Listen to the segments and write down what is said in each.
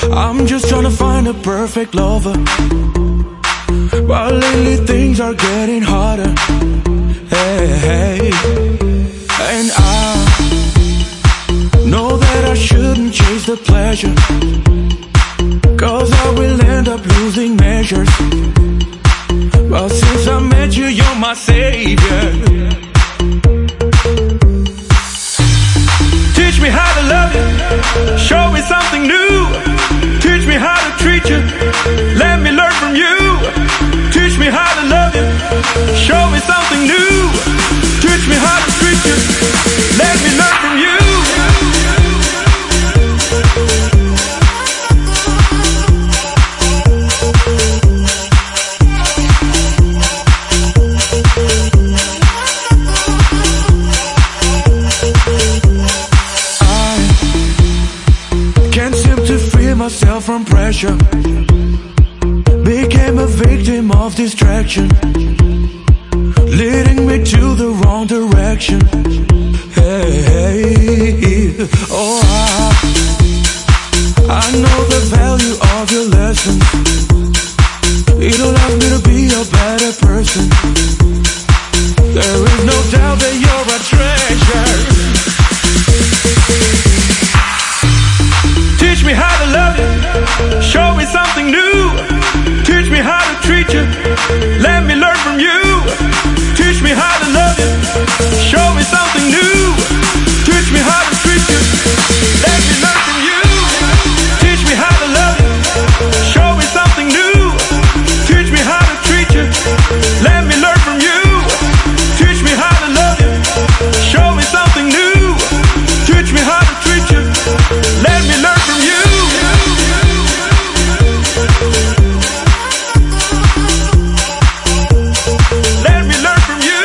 I'm just trying to find a perfect lover, but lately things are getting harder. Hey, hey. And I know that I shouldn't chase the pleasure, 'cause I will end up losing measures. But since I met you, you're my savior. Teach me how to love you, show me something new. Teach me how to treat you, let me learn from you. Teach me how to love you, show me something new. Teach me how to treat you, let me learn from you. Myself from pressure, became a victim of distraction, leading me to the wrong direction. Hey, hey. Oh, I know the value of your lessons. It'll help me to be a better person. There is no doubt that you're a treasure. Teach me how to love you, show me something new. Teach me how to treat you, let me learn from you. Teach me how to love you, show me something new. Teach me how to treat you, let me learn from you. Teach me how to love you, show me something new. Teach me how to treat you, let me learn from you. Teach me how to love you, show me something new. Teach me how to treat you, let me learn from you. Let me learn from you.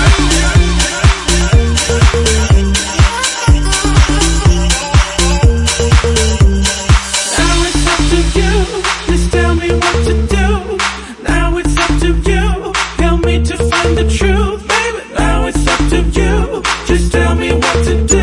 Now it's up to you, please tell me what to do. Now it's up to you, help me to find the truth, baby. Now it's up to you, just tell me what to do.